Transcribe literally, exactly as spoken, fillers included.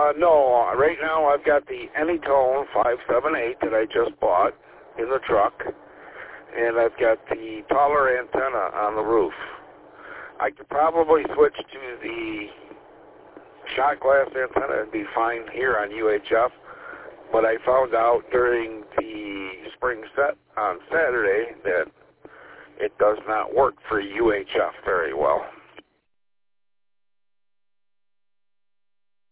Uh, no, right now I've got the Anytone five seven eight that I just bought in the truck, and I've got the taller antenna on the roof. I could probably switch to the shot glass antenna and be fine here on U H F, but I found out during the spring set on Saturday that it does not work for U H F very well.